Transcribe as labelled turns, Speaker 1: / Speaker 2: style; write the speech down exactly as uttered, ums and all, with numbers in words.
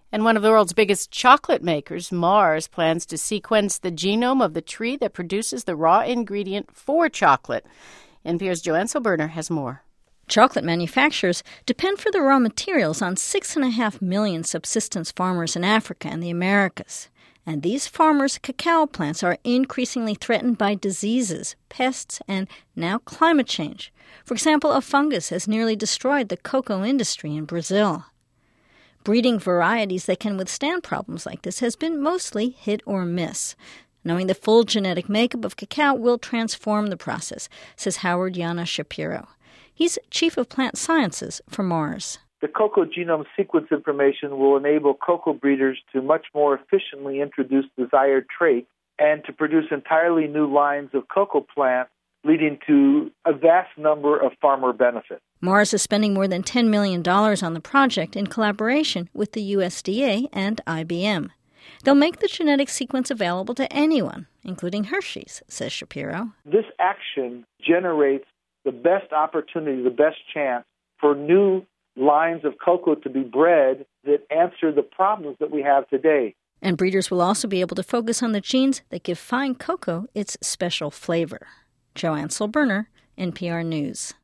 Speaker 1: And one of the world's biggest chocolate makers, Mars, plans to sequence the genome of the tree that produces the raw ingredient for chocolate. N P R's Joanne Silberner has more.
Speaker 2: Chocolate manufacturers depend for the raw materials on six and a half million subsistence farmers in Africa and the Americas. And these farmers' cacao plants are increasingly threatened by diseases, pests, and now climate change. For example, a fungus has nearly destroyed the cocoa industry in Brazil. Breeding varieties that can withstand problems like this has been mostly hit or miss. Knowing the full genetic makeup of cacao will transform the process, says Howard Yana Shapiro. He's chief of plant sciences for Mars.
Speaker 3: The cocoa genome sequence information will enable cocoa breeders to much more efficiently introduce desired traits and to produce entirely new lines of cocoa plants, leading to a vast number of farmer benefits.
Speaker 2: Mars is spending more than ten million dollars on the project in collaboration with the U S D A and I B M. They'll make the genetic sequence available to anyone, including Hershey's, says Shapiro.
Speaker 3: This action generates the best opportunity, the best chance for new lines of cocoa to be bred that answer the problems that we have today.
Speaker 2: And breeders will also be able to focus on the genes that give fine cocoa its special flavor. Joanne Silberner, N P R News.